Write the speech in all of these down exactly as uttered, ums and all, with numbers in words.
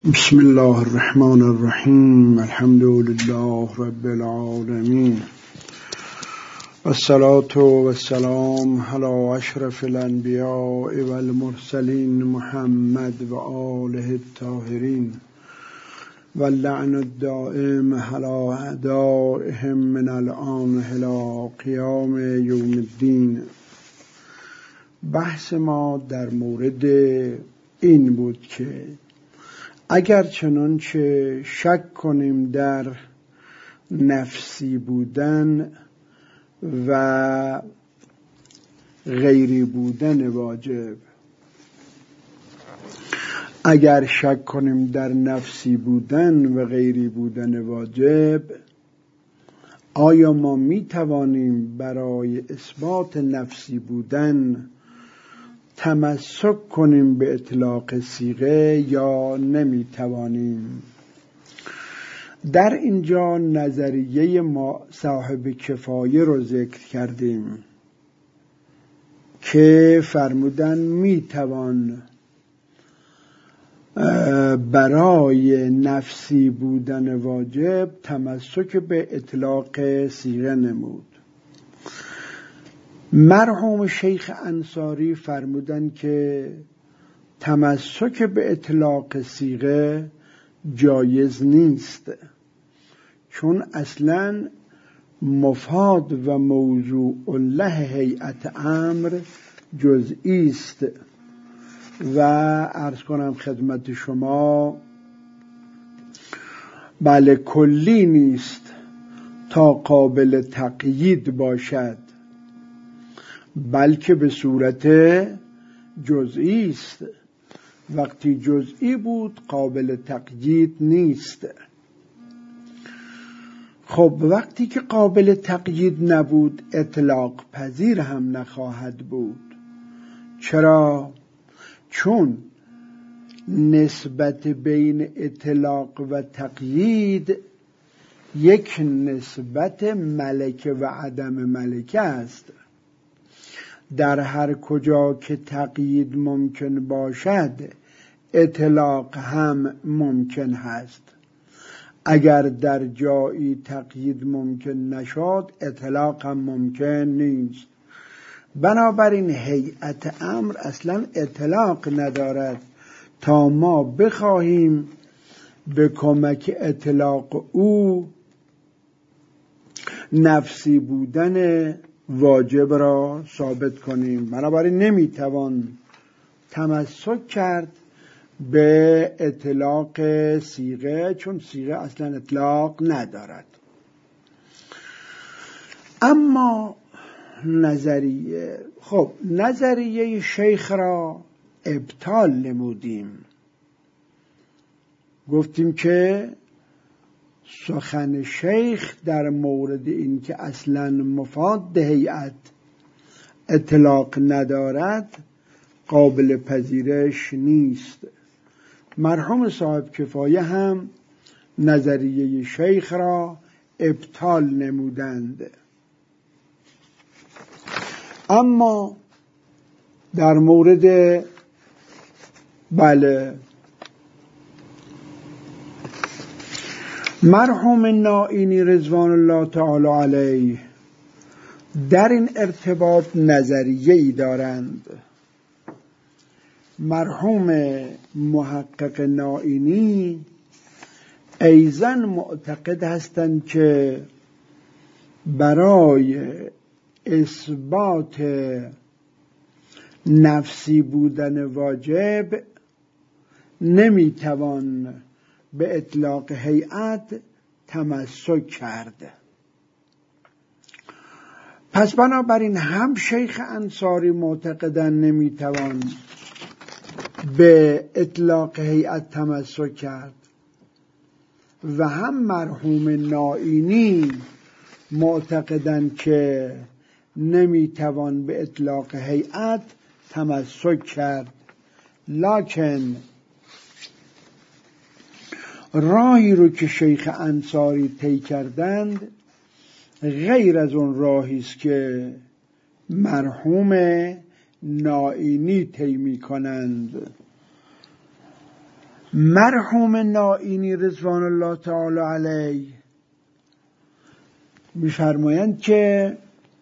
بسم الله الرحمن الرحیم. الحمد لله رب العالمین والصلاة والسلام علی اشرف الانبیاء والمرسلین محمد و آله الطاهرین واللعن الدائم علی اعدائهم من الآن الی قیام یوم الدین. بحث ما در مورد این بود که اگر چنانچه شک کنیم در نفسی بودن و غیری بودن واجب، اگر شک کنیم در نفسی بودن و غیری بودن واجب، آیا ما می توانیم برای اثبات نفسی بودن تمسک کنیم به اطلاق صیغه یا نمی توانیم؟ در اینجا نظریه ما صاحب کفایه رو ذکر کردیم که فرمودن می توان برای نفسی بودن واجب تمسک به اطلاق صیغه نمود. مرحوم شیخ انصاری فرمودن که تمسک به اطلاق صیغه جایز نیست، چون اصلا مفاد و موضوع له هیئت امر جزئی است و عرض کنم خدمت شما بله کلی نیست تا قابل تقیید باشد، بلکه به صورت جزئی است. وقتی جزئی بود قابل تقیید نیست. خب وقتی که قابل تقیید نبود اطلاق پذیر هم نخواهد بود. چرا؟ چون نسبت بین اطلاق و تقیید یک نسبت ملکه و عدم ملکه است. در هر کجا که تقیید ممکن باشد اطلاق هم ممکن هست. اگر در جایی تقیید ممکن نشد اطلاق هم ممکن نیست. بنابراین هیئت امر اصلا اطلاق ندارد تا ما بخواهیم به کمک اطلاق او نفسی بودن واجب را ثابت کنیم. بنابراین نمیتوان تمسک کرد به اطلاق صیغه، چون صیغه اصلا اطلاق ندارد. اما نظریه خب نظریه شیخ را ابطال نمودیم. گفتیم که سخن شیخ در مورد این که اصلا مفاد هیئت اطلاق ندارد قابل پذیرش نیست. مرحوم صاحب کفایه هم نظریه شیخ را ابطال نمودند. اما در مورد بله مرحوم نائینی رضوان الله تعالی علیه در این ارتباط نظریه ای دارند. مرحوم محقق نائینی ایضاً معتقد هستند که برای اثبات نفسی بودن واجب نمیتوان به اطلاق هیئت تمسک کرد. پس بنابراین هم شیخ انصاری معتقدن نمیتوان به اطلاق هیئت تمسک کرد و هم مرحوم نائینی معتقدن که نمیتوان به اطلاق هیئت تمسک کرد. لکن راهی رو که شیخ انصاری طی کردند غیر از اون راهی است که مرحوم نائینی طی می‌کنند. مرحوم نائینی رضوان الله تعالی علیه می‌فرمایند که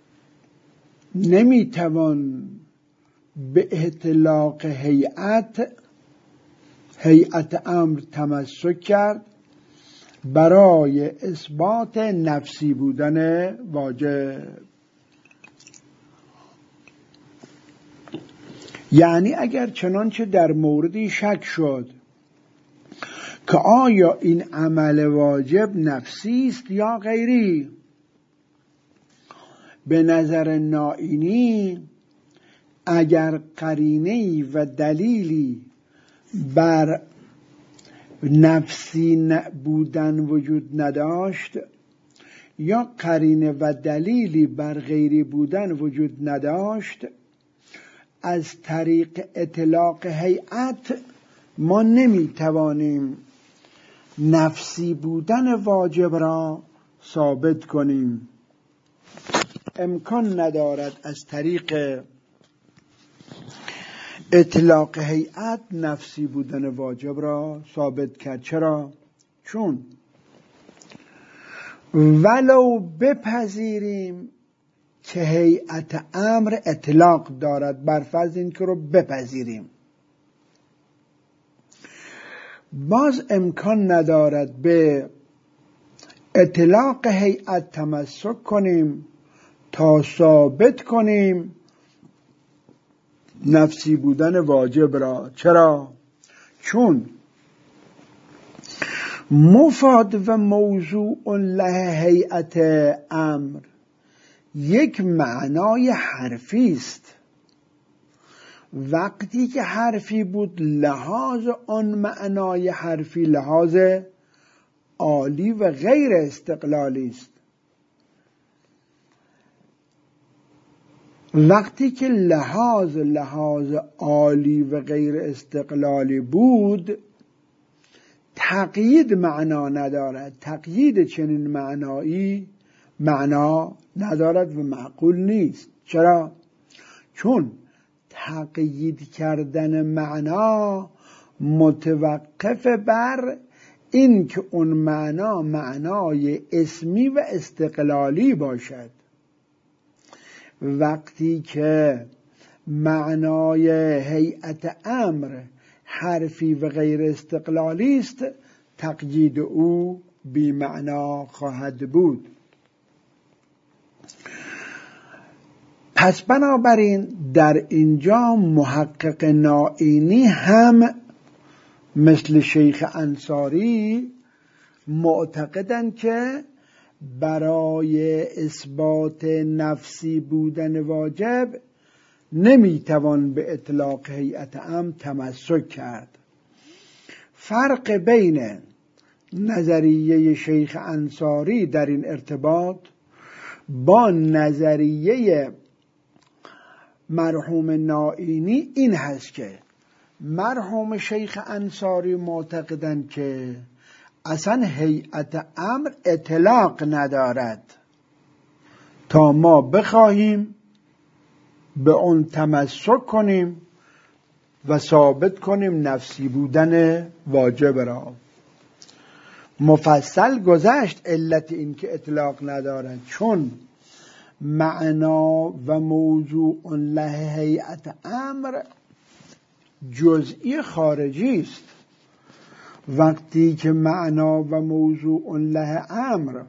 نمیتوان به اطلاق هیئت هیئت امر تمسک کرد برای اثبات نفسی بودن واجب. یعنی اگر چنانچه در موردی شک شد که آیا این عمل واجب نفسی است یا غیری، به نظر نائینی اگر قرینه‌ای و دلیلی بر نفسی بودن وجود نداشت یا قرینه و دلیلی بر غیری بودن وجود نداشت، از طریق اطلاق هیئت ما نمیتوانیم نفسی بودن واجب را ثابت کنیم. امکان ندارد از طریق اطلاق هیئت نفسی بودن واجب را ثابت کرد. چرا؟ چون ولو بپذیریم که هیئت امر اطلاق دارد، بر فرض این که رو بپذیریم، باز امکان ندارد به اطلاق هیئت تمسک کنیم تا ثابت کنیم نفسی بودن واجب را. چرا؟ چون مفاد و موضوع له هیئت امر یک معنای حرفی است. وقتی که حرفی بود، لحاظ آن معنای حرفی لحاظ عالی و غیر استقلالی است. وقتی که لحاظ لحاظ عالی و غیر استقلالی بود، تقیید معنا ندارد. تقیید چنین معنایی معنا ندارد و معقول نیست. چرا؟ چون تقیید کردن معنا متوقف بر این که اون معنا معنای اسمی و استقلالی باشد. وقتی که معنای هیئت امر حرفی و غیر استقلالی است، تقیید او بی معنا خواهد بود. پس بنابراین در اینجا محقق نائینی هم مثل شیخ انصاری معتقدند که برای اثبات نفسی بودن واجب نمیتوان به اطلاق هیئت امر تمسک کرد. فرق بین نظریه شیخ انصاری در این ارتباط با نظریه مرحوم نائینی این هست که مرحوم شیخ انصاری معتقدند که اصلا هیئت امر اطلاق ندارد تا ما بخواهیم به اون تمسک کنیم و ثابت کنیم نفسی بودن واجب را. مفصل گذشت علت این که اطلاق ندارد، چون معنا و موضوع له هیئت امر جزئی خارجی است. وقتی که معنا و موضوع له امر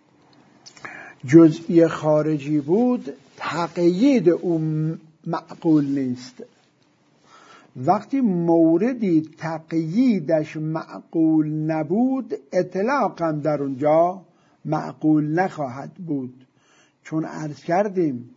جزئی خارجی بود، تقیید او معقول نیست. وقتی موردی تقییدش معقول نبود، اطلاق هم در اونجا معقول نخواهد بود. چون عرض کردیم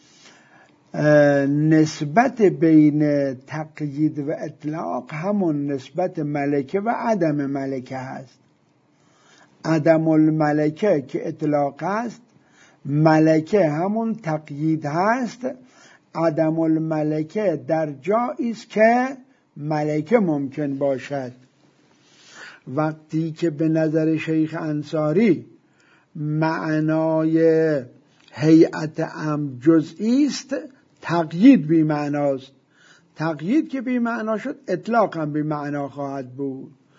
نسبت بین تقیید و اطلاق همون نسبت ملکه و عدم ملکه هست. عدم الملکه که اطلاق هست، ملکه همون تقیید هست. عدم الملکه در جایی است که ملکه ممکن باشد. وقتی که به نظر شیخ انصاری معنای هیئت امر جزئی است، تقیید بی معناست. تقیید که بی معنا شد، اطلاق هم بی معنا خواهد بود.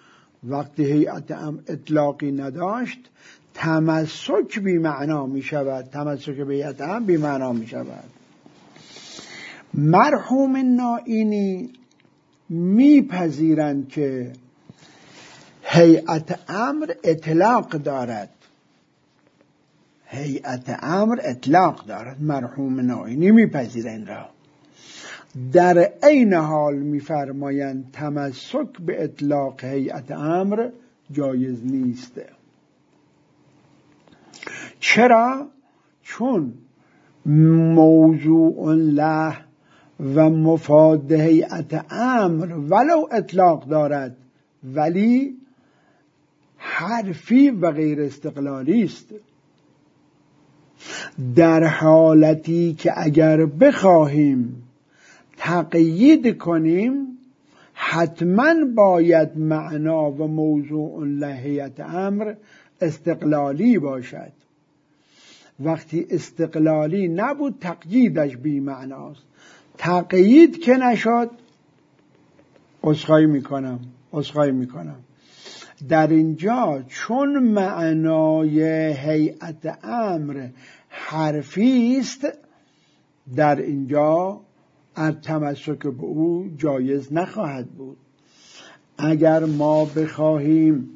وقتی هیئت امر اطلاقی نداشت تمسک بی معنا می شود، تمسک به هیئت امر بی معنا می شود. مرحوم نائینی میپذیرند که هیئت امر اطلاق دارد، هیئت امر اطلاق دارد، مرحوم نائینی میپذیرند را. در عین حال میفرمایند تمسک به اطلاق هیئت امر جایز نیست. چرا؟ چون موضوع له و مفاد هیئت امر ولو اطلاق دارد ولی حرفی و غیر استقلالی است. در حالتی که اگر بخواهیم تقیید کنیم حتما باید معنا و موضوع له هیئت امر استقلالی باشد. وقتی استقلالی نبود تقییدش بی معناست. تقیید که نشد عذرخواهی میکنم عذرخواهی میکنم در اینجا چون معنای هیئت امر حرفی است در اینجا از تمسک به او جایز نخواهد بود. اگر ما بخواهیم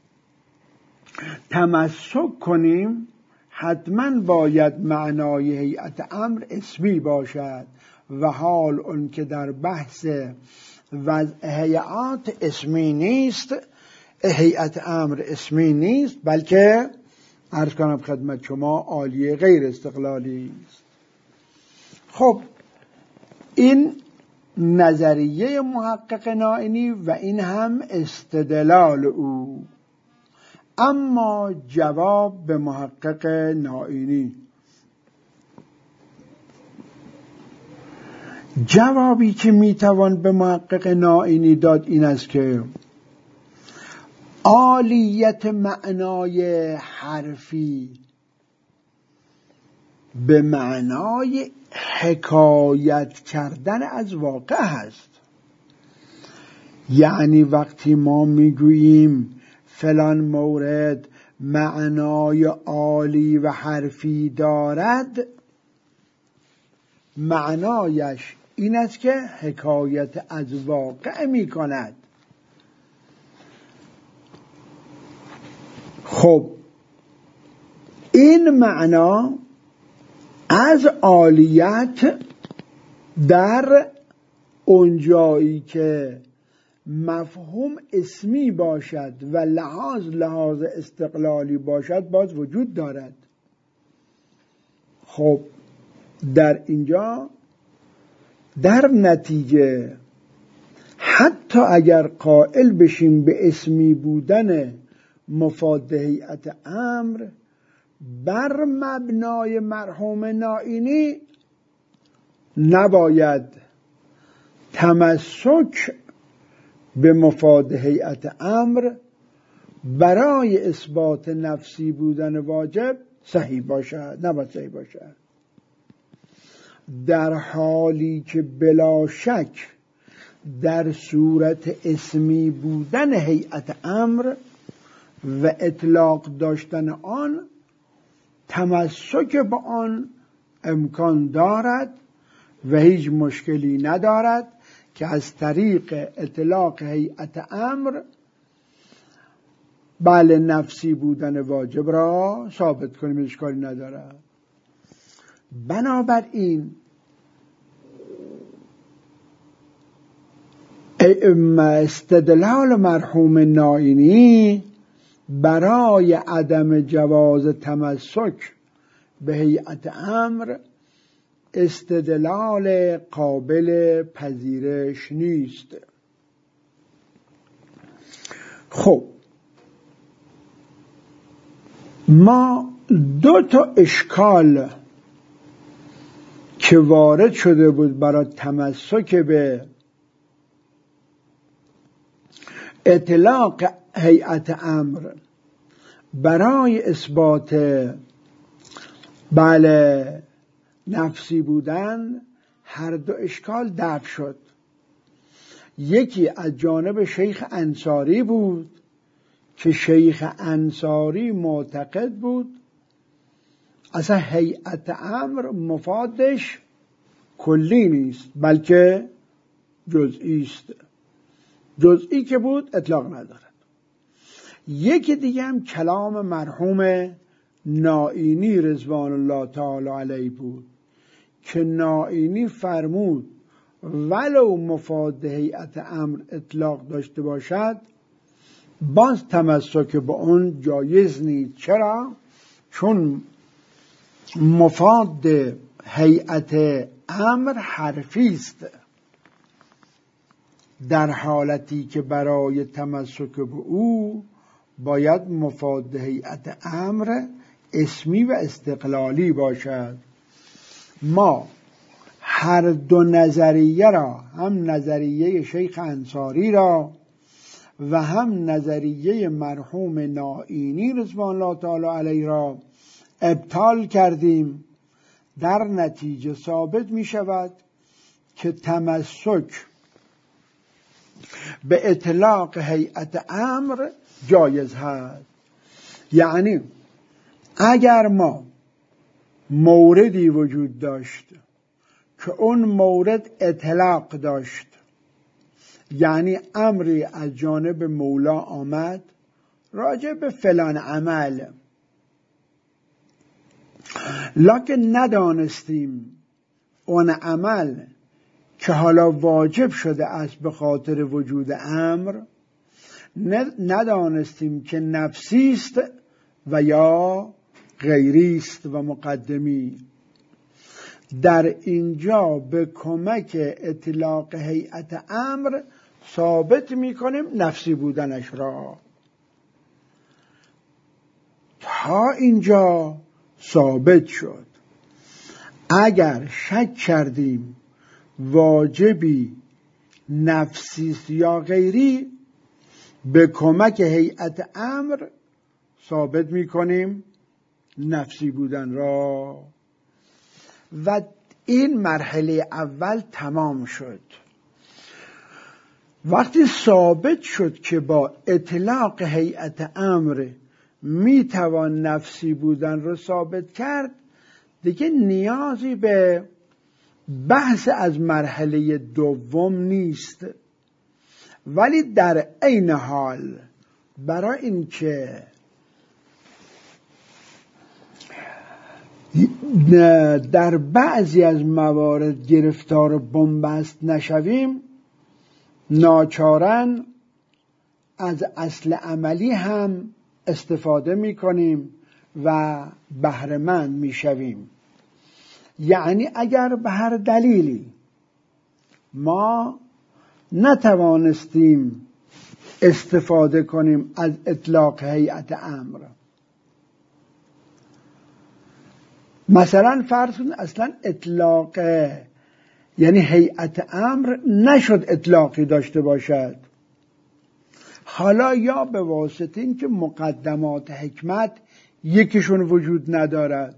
تمسک کنیم حتما باید معنای هیئت امر اسمی باشد و حال اون که در بحث وضع هیئات اسمی نیست، هیئت امر اسمی نیست، بلکه عرض کنم خدمت شما عالیه غیر استقلالی است. خب این نظریه محقق نائینی و این هم استدلال او. اما جواب به محقق نائینی، جوابی که میتوان به محقق نائینی داد این است که عالیت معنای حرفی به معنای حکایت کردن از واقع هست. یعنی وقتی ما میگوییم فلان مورد معنای عالی و حرفی دارد معنایش این است که حکایت از واقع می کند. خب این معنا از عالیت در اونجایی که مفهوم اسمی باشد و لحاظ لحاظ استقلالی باشد باز وجود دارد. خب در اینجا در نتیجه حتی اگر قائل بشیم به اسمی بودن مفاد هیئت امر بر مبنای مرحوم نائینی نباید تمسک به مفاد هیئت امر برای اثبات نفسی بودن واجب صحیح باشد، نباید صحیح باشد. در حالی که بلا شک در صورت اسمی بودن هیئت امر و اطلاق داشتن آن تمسک به آن امکان دارد و هیچ مشکلی ندارد که از طریق اطلاق هیئت امر بله نفسی بودن واجب را ثابت کنیم، اشکالی ندارد. بنابراین استدلال مرحوم نائینی برای عدم جواز تمسک به هیئت امر استدلال قابل پذیرش نیست. خب ما دو تا اشکال که وارد شده بود برای تمسک به اطلاق هیئت امر برای اثبات بله نفسی بودن، هر دو اشکال دفع شد. یکی از جانب شیخ انصاری بود که شیخ انصاری معتقد بود اصلا هیئت امر مفادش کلی نیست بلکه جزئی است. جزئی که بود اطلاق ندارد. یکی دیگه هم کلام مرحوم نائینی رضوان الله تعالی علیه بود که نائینی فرمود ولو مفاد هیئت امر اطلاق داشته باشد باز تمسک به اون جایز نیست. چرا؟ چون مفاد هیئت امر حرفی است، در حالتی که برای تمسک به او باید مفاد هیئت امر اسمی و استقلالی باشد. ما هر دو نظریه را، هم نظریه شیخ انصاری را و هم نظریه مرحوم نائینی رضوان الله تعالی علیه را ابطال کردیم. در نتیجه ثابت می شود که تمسک به اطلاق هیئت امر جایز هست. یعنی اگر ما موردی وجود داشت که اون مورد اطلاق داشت، یعنی امری از جانب مولا آمد راجع به فلان عمل، لکن ندانستیم اون عمل که حالا واجب شده است به خاطر وجود امر، ندانستیم که نفسی است و یا غیری است و مقدمی، در اینجا به کمک اطلاق هیئت امر ثابت میکنیم نفسی بودنش را. تا اینجا ثابت شد. اگر شک کردیم واجبی نفسی یا غیری، به کمک هیئت امر ثابت میکنیم نفسی بودن را. و این مرحله اول تمام شد. وقتی ثابت شد که با اطلاق هیئت امر میتوان نفسی بودن را ثابت کرد، دیگه نیازی به بحث از مرحله دوم نیست. ولی در عین حال برای اینکه در بعضی از موارد گرفتار بنبست نشویم، ناچارن از اصل عملی هم استفاده میکنیم و بهره‌مند میشویم. یعنی اگر به هر دلیلی ما نتوانستیم استفاده کنیم از اطلاق هیئت امر، مثلا فرض کنید اصلا اطلاق یعنی هیئت امر نشد اطلاقی داشته باشد، حالا یا به واسطه این که مقدمات حکمت یکیشون وجود ندارد.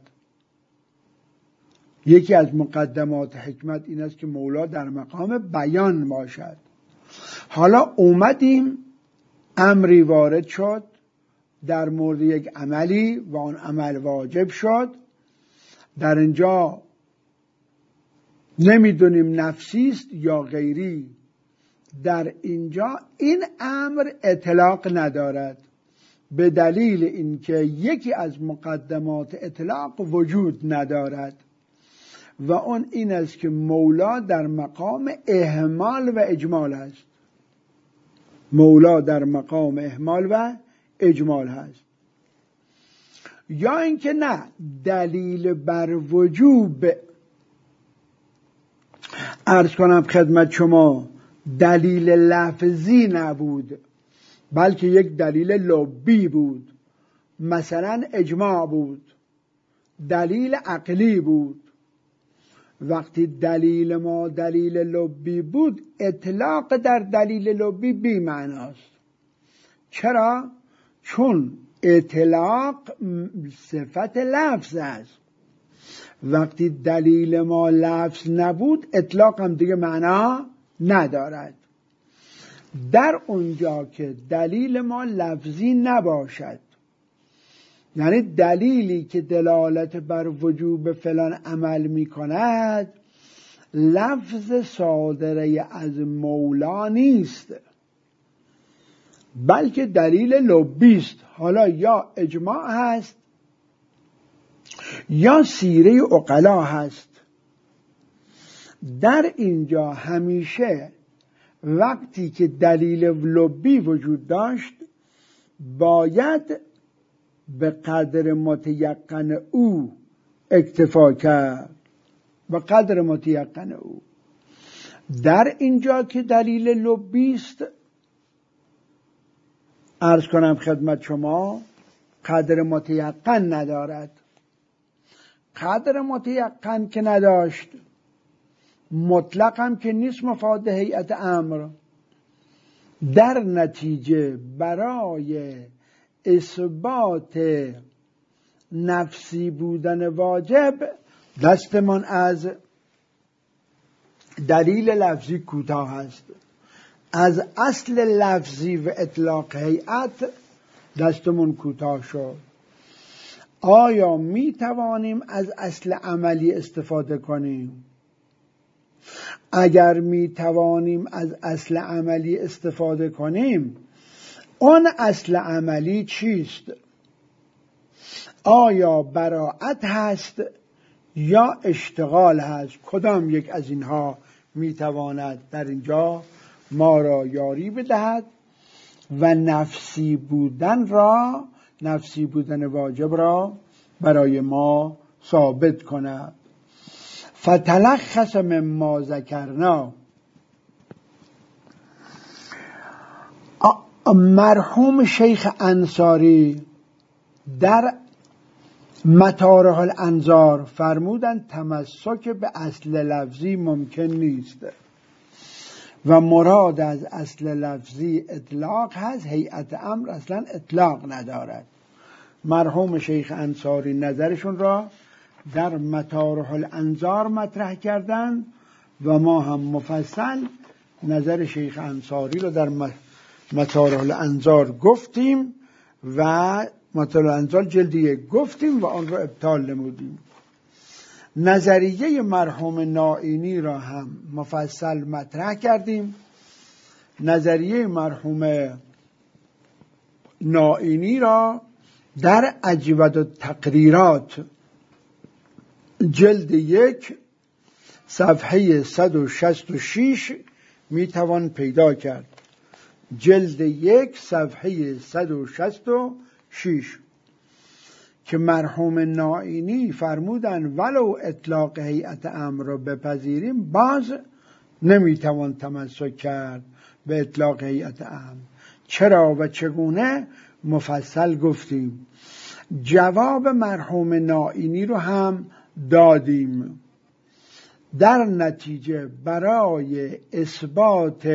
یکی از مقدمات حکمت این است که مولا در مقام بیان باشد. حالا اومدیم امری وارد شد در مورد یک عملی و آن عمل واجب شد، در اینجا نمیدونیم نفسی است یا غیری، در اینجا این امر اطلاق ندارد به دلیل اینکه یکی از مقدمات اطلاق وجود ندارد و اون این است که مولا در مقام اهمال و اجمال است. مولا در مقام اهمال و اجمال هست. یا اینکه نه، دلیل بر وجوب، عرض کنم خدمت شما، دلیل لفظی نبود بلکه یک دلیل لبی بود. مثلا اجماع بود، دلیل عقلی بود. وقتی دلیل ما دلیل لبی بود، اطلاق در دلیل لبی بی معناست. چرا؟ چون اطلاق صفت لفظ است. وقتی دلیل ما لفظ نبود، اطلاق هم دیگه معنا ندارد. در اونجا که دلیل ما لفظی نباشد، یعنی دلیلی که دلالت بر وجوب فلان عمل می کند لفظ صادره از مولا نیست، بلکه دلیل لبی است. حالا یا اجماع هست یا سیره عقلا هست. در اینجا همیشه وقتی که دلیل لبی وجود داشت باید به قدر متیقن او اکتفا کرد، به قدر متیقن او. در اینجا که دلیل لبی است، عرض کنم خدمت شما، قدر متیقن ندارد. قدر متیقن که نداشت، مطلق هم که نیست مفاد هیئت امر. در نتیجه برای اثبات نفسی بودن واجب دستمان از دلیل لفظی کوتاه است. از اصل لفظی و اطلاق هیئت دستمون کوتاه شد. آیا می توانیم از اصل عملی استفاده کنیم؟ اگر می توانیم از اصل عملی استفاده کنیم، اون اصل عملی چیست؟ آیا براءت هست یا اشتغال هست؟ کدام یک از اینها می تواند در اینجا ما را یاری بدهد و نفسی بودن را، نفسی بودن واجب را برای ما ثابت کند؟ فتلخص مما ذکرنا. مرحوم شیخ انصاری در مطارح الانظار فرمودند تمسک به اصل لفظی ممکن نیست و مراد از اصل لفظی اطلاق هست. هیئت امر اصلا اطلاق ندارد. مرحوم شیخ انصاری نظرشون را در مطارح الانظار مطرح کردند و ما هم مفصل نظر شیخ انصاری رو در مطارح الانظار گفتیم و مطارح الانظار جلد یک گفتیم و آن رو ابطال نمودیم. نظریه مرحوم نائینی را هم مفصل مطرح کردیم. نظریه مرحوم نائینی را در اجود التقریرات جلد یک صفحه صد و شصت و شش می توان پیدا کرد. جلد یک صفحه صد و شصت و شش که مرحوم نائینی فرمودن ولو اطلاق هیئت امر را بپذیریم باز نمیتوان تمسک کرد به اطلاق هیئت امر. چرا و چگونه مفصل گفتیم. جواب مرحوم نائینی رو هم دادیم. در نتیجه برای اثبات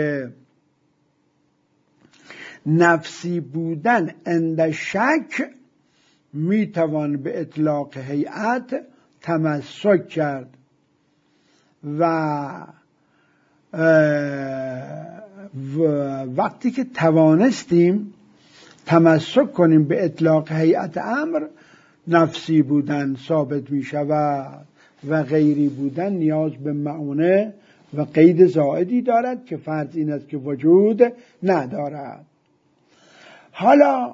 نفسی بودن عند شک میتوان به اطلاق هیئت تمسک کرد و وقتی که توانستیم تمسک کنیم به اطلاق هیئت امر، نفسی بودن ثابت می شود و غیری بودن نیاز به معونه و قید زائدی دارد که فرض این است که وجود ندارد. حالا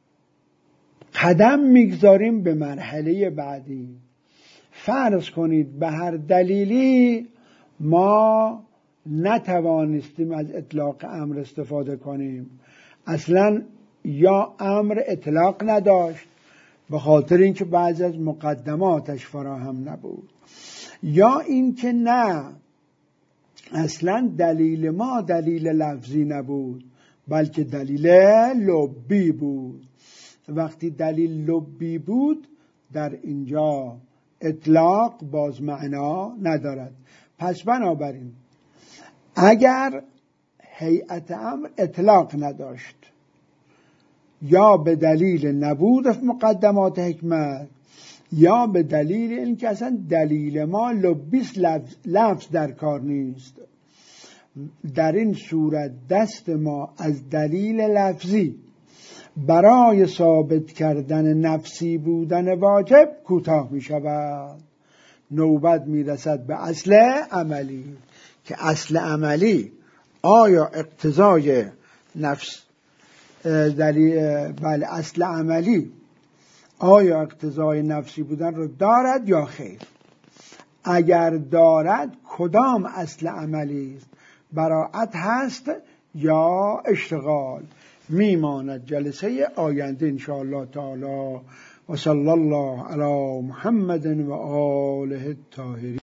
قدم میگذاریم به مرحله بعدی. فرض کنید به هر دلیلی ما نتوانستیم از اطلاق امر استفاده کنیم. اصلا یا امر اطلاق نداشت به خاطر اینکه بعضی از مقدماتش فراهم نبود، یا اینکه نه اصلا دلیل ما دلیل لفظی نبود بلکه دلیل لبی بود. وقتی دلیل لبی بود در اینجا اطلاق باز معنا ندارد. پس بنابراین اگر هیئت امر اطلاق نداشت یا به دلیل نبود مقدمات حکمت یا به دلیل اینکه اصلا دلیل ما لبیس لفظ, لفظ در کار نیست در این صورت دست ما از دلیل لفظی برای ثابت کردن نفسی بودن واجب کوتاه می شود. نوبت می رسد به اصل عملی که اصل عملی آیا اقتضای نفس دلیل بله اصل عملی آیا اقتضای نفسی بودن رو دارد یا خیر؟ اگر دارد کدام اصل عملی است؟ براعت هست یا اشتغال؟ میماند جلسه آینده انشاءالله تعالی. و صلی الله علی محمد و آله الطاهرین.